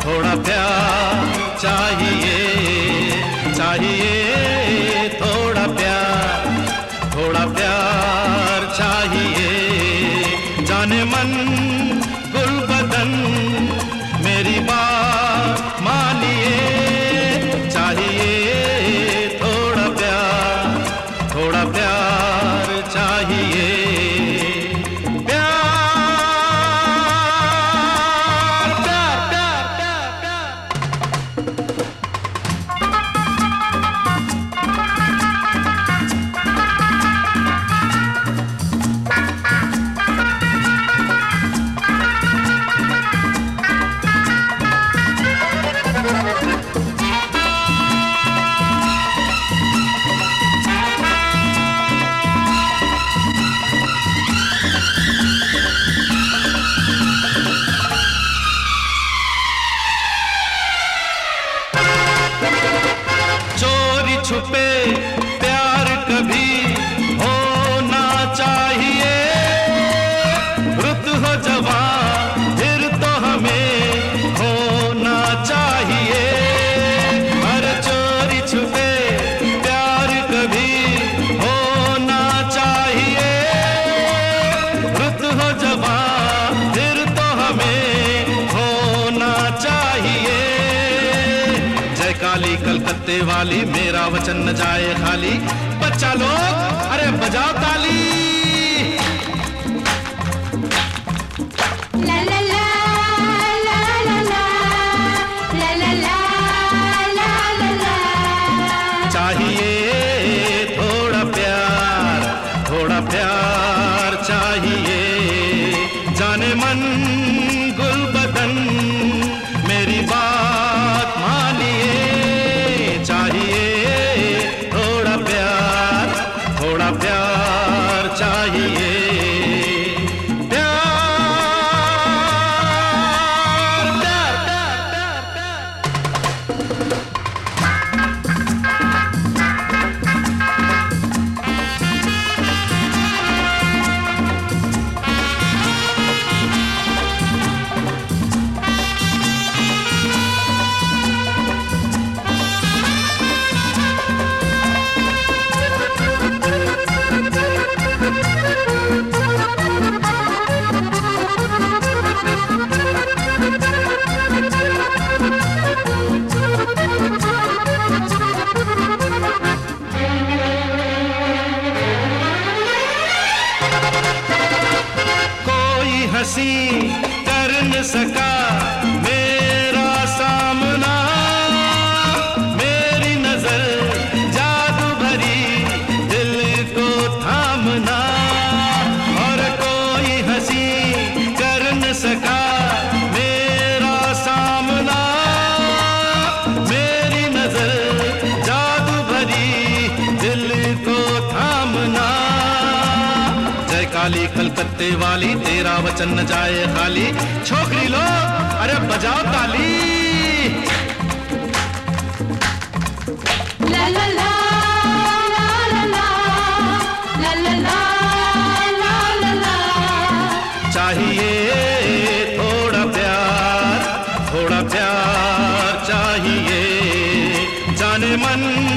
थोड़ा प्यार चाहिए, चाहिए थोड़ा प्यार चाहिए। जाने मन गुल बदन मेरी बात मानिए, चाहिए थोड़ा प्यार चाहिए। चोरी छुपे प्यार कभी होना चाहिए, रुत हो जवां फिर तो हमें होना चाहिए। हर चोरी छुपे प्यार कभी होना चाहिए, रुत हो जवां फिर तो हमें होना चाहिए। जय काली कलकत्ते वाली मेरा वचन न जाए खाली, बच्चा लोग अरे बजाओ ताली। ला ला ला ला ला ला ला ला ला ला ला। चाहिए थोड़ा प्यार चाहिए। जाने मन गुल बदन मेरी बात मानिए, चाहिए थोड़ा प्यार चाहिए। हंसी कर न सका मेरा सामना, मेरी नजर जादू भरी दिल को थामना। और कोई हंसी कर न सका मेरा सामना, मेरी नजर जादू भरी दिल को थामना। जय काली कलकत्ते वाली तेरा वचन न जाए खाली, छोकरी लोग अरे बजाओ ताली। ला ला ला ला ला ला ला ला ला ला। चाहिए थोड़ा प्यार चाहिए। जाने मन